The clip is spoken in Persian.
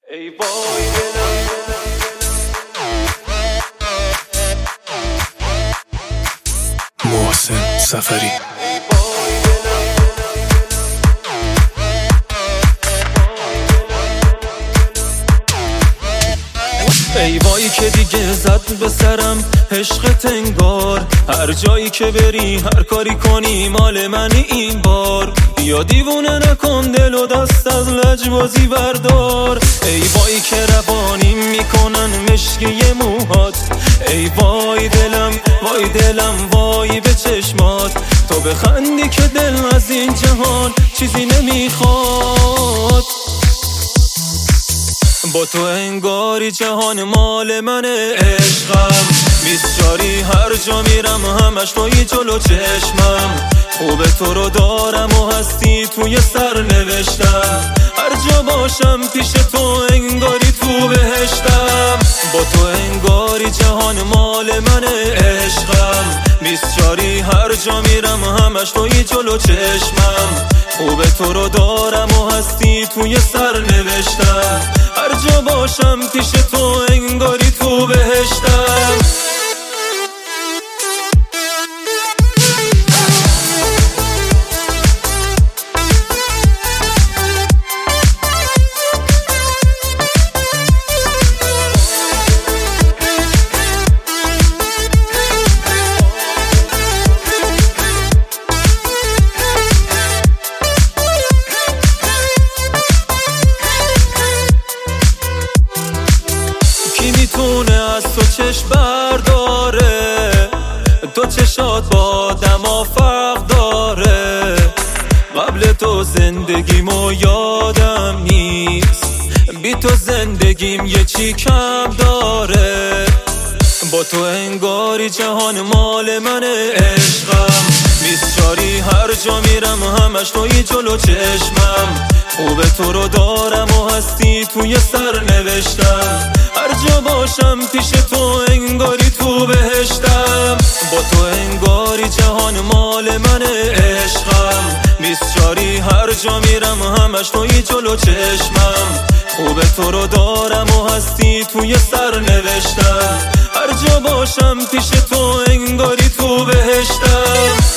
ای وای دلم محسن سفری. ای وای که دیگه زد به سرم عشقت انگار، هر جایی که بری هر کاری کنی مال منی این بار. بیا دیوونه نکن دل و دست از لجبازی بردار. ای وای که روانیم میکنن مشکی موهات. ای وای دلم وای دلم وای به چشمات. تو بخندی که دل از این جهان چیزی نمیخواد. با تو انگاری جهان مال منه عشقم. 24 هر جا میرم همش توی جلو چشمم. خوب تو رو دارم و هستی توی سر نوشتم. هر جا باشم پیش تو انگاری تو بهشتم. با تو انگاری جهان مال منه عشقم. 24 هر جا میرم همش توی جلو چشمم. خوب تو رو دارم و هستی توی سر نوشتم. هر جا باشم پیش تو انگاری تو بهشتم. میتونه از تو چشم برداره؟ تو چشات با دما فرق داره. قبل تو زندگیمو یادم نیست، بی تو زندگیم یه چی کم داره. با تو انگاری جهان مال منه عشقم. 24 هر جا میرم همش توی جلو چشمم. خوب تو رو دارم و هستی توی سر نوشتم. هر جا باشم پیش تو انگاری تو بهشتم. با تو انگاری جهان مال منه عشقم. 24 هر جا میرم همش توی جلو چشمم. خوب تو رو دارم و هستی توی سر نوشتم. هر جا باشم پیش تو انگاری تو بهشتم.